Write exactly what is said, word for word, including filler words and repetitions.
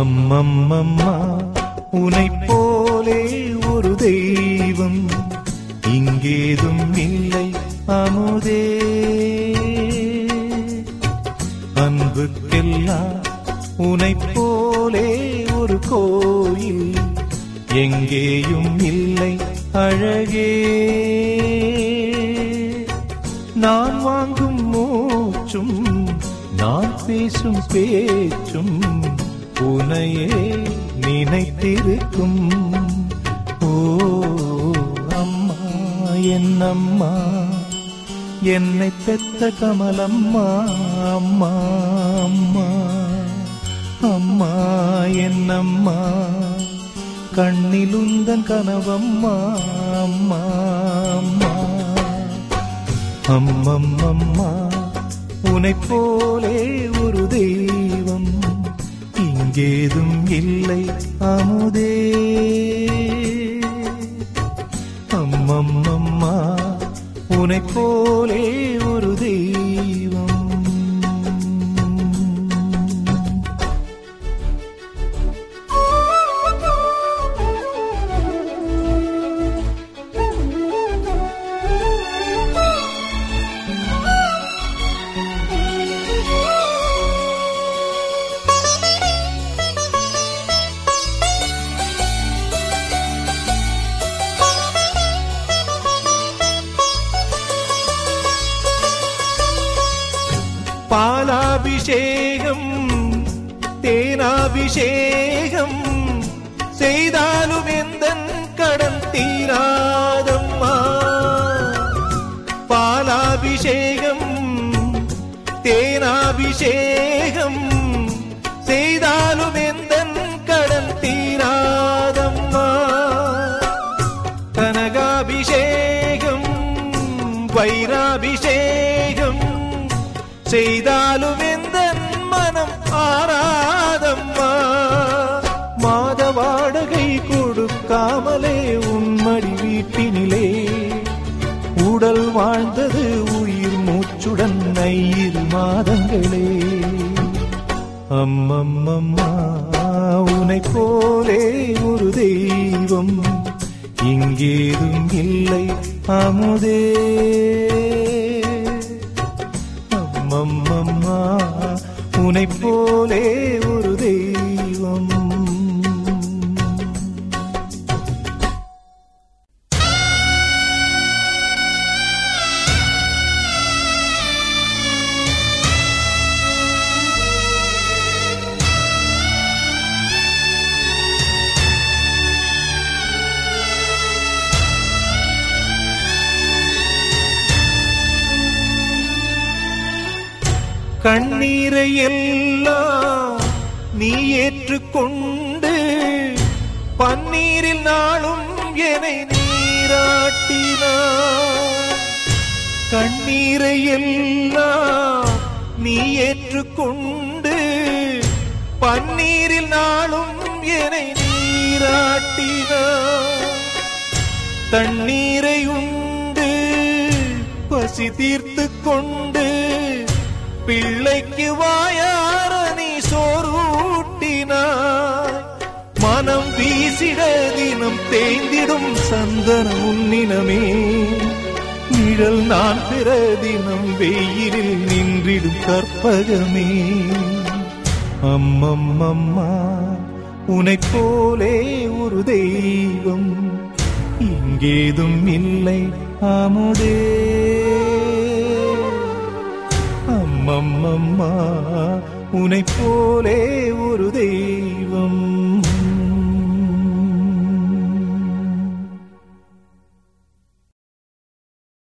அம்மம்மம்மா உனைப் போலே ஒரு தெய்வம் இங்கேதும் இல்லை அமுதே. அன்புக்கெல்லாம் உனைப் போலே ஒரு கோயில் எங்கேயும் இல்லை அழகே. நான் வாங்கும் மூச்சும் நான் பேசும் பேச்சும் உனையே நினைத்திருக்கும். ஓ அம்மா என் அம்மா என்னை பெத்த கமலம்மா. அம்மா அம்மா அம்மா என் அம்மா கண்ணிலுந்தன் கனவம்மா. அம்மா அம்மா அம்மம்மம்மா உனைப் போலே ஒரு தெய்வம் இங்கேதும் இல்லை அமுதே. அம்மம்மம்மா உனைப் போலே ஒரு தெய்வம். பாலாபிஷேகம் தேனாபிஷேகம் செய்தாலும் எந்தன் கடன் தீராதம்மா. பாலாபிஷேகம் தேனாபிஷேகம் செய்தாலும் எந்தன் கடன் தீராதம்மா. கனகாபிஷேகம் வைராபிஷேகம் செய்தாலும் எந்த மனம் ஆராதம்மா. மாத வாடகை கொடுக்காமலே உன்மடி வீட்டினிலே உடல் வாழ்ந்தது உயிர் மூச்சுடன் ஐயிரு மாதங்களே. அம்மம்மம்மா உனைப் போலே ஒரு தெய்வம் இங்கேதும் இல்லை அமுதே. அம்மம்மா உனைப் போலே ஒரு தெய்வம். கண்ணீரை எல்லாம் நீ ஏற்றுக்கொண்டு பன்னீரில் நாளும் என்னை நீராட்டினாய். கண்ணீரை எல்லாம் நீ ஏற்றுக்கொண்டு பன்னீரில் நாளும் என்னை நீராட்டினாய். தண்ணீரை உண்டு பசி தீர்த்து கொண்டு பிள்ளைக்கு வாயார நீ சோறூட்டினாய். மனம் வீசிட தினம் தேய்ந்திடும் சந்தனம் உன்னினமே. நிழல் நான் பிற தினம் வெயிலில் நின்றிடும் கற்பகமே. அம்மம்மம்மா உனைப் போலே ஒரு தெய்வம் இங்கேதும் இல்லை அமுதே. அம்மம்மம்மா உனைப் போலே ஒரு தெய்வம்.